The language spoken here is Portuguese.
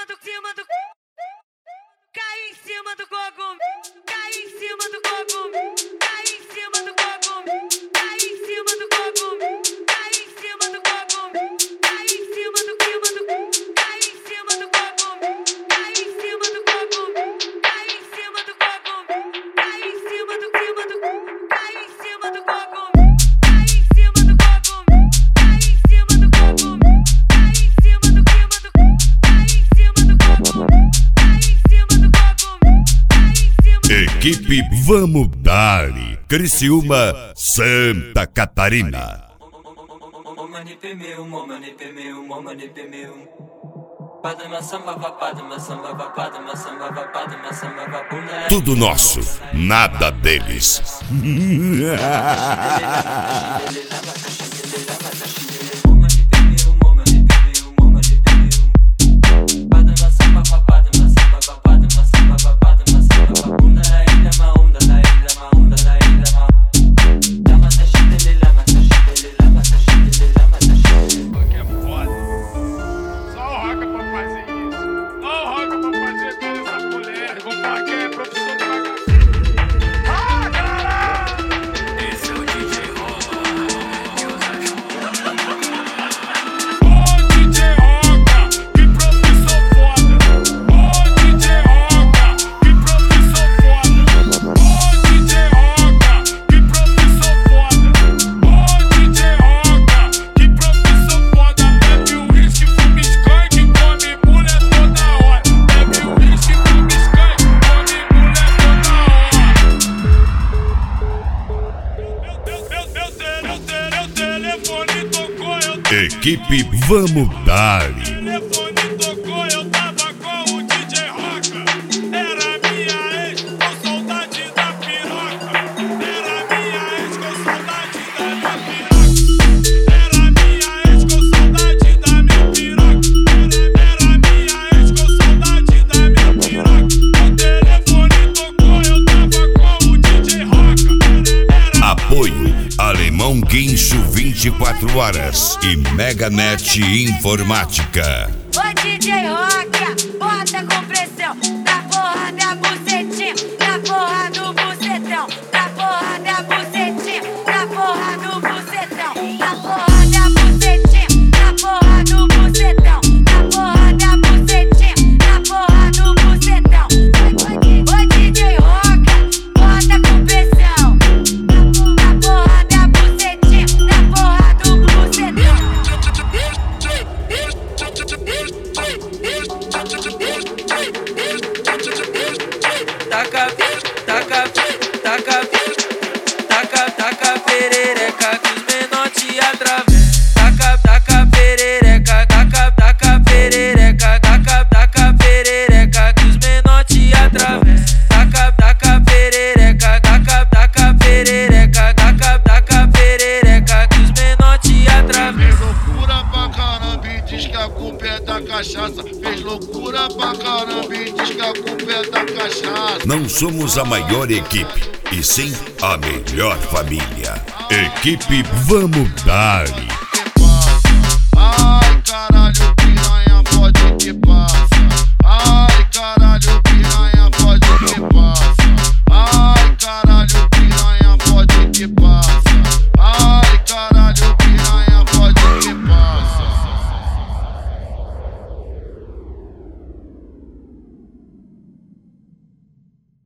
Cai em cima do cogumelo. Cai em cima do cogumelo. Cai em cima do cogumelo. Cai em cima do cogumelo. Cai em cima do cogumelo. Cai em cima do cogumelo. Cai em cima do cogumelo. Cai em cima do cogumelo. Cai em cima do cogumelo. Cai em cima do cogumelo. Cai em cima do cogumelo. Cai em cima do cogumelo. Cai em cima do cogumelo. Cai em cima do cogumelo. Cai em cima do cogumelo. Equipe Vamos Dali, Criciúma, Santa Catarina. Tudo nosso, nada deles. Equipe Vamos Dali. Telefone tocou, eu tava com o DJ Roca. Era minha ex com saudade da piroca. Era minha ex com saudade da minha piroca. Era minha ex com saudade da minha piroca. Era minha ex com saudade da minha piroca. O telefone tocou, eu tava com o DJ Roca. Apoio Alemão Guincho 24 horas e Meganet Informática. Ô DJ Roca, bota com pressão. Na porra da bucetinha, na porra do bucetão. Na porra da bucetinha, na porra do bucetão. Na porra da bucetinha, na porra do bucetão. Na porra da bucetinha, na porra do bucetão. Ô DJ Roca, bota com pressão. Na porra da bucetinha, na porra do bucetão. Taca perereca que os menor te atravessam. Taca perereca, taca perereca, taca perereca que os menor te atravessam. Taca perereca, taca perereca, taca perereca que os menor te atravessam. Fez loucura pra caramba e diz que a culpa é da cachaça. Fez loucura pra caramba e diz que a culpa é da cachaça. Não somos a maior equipe, e sim a melhor família. Equipe Vamos Dali.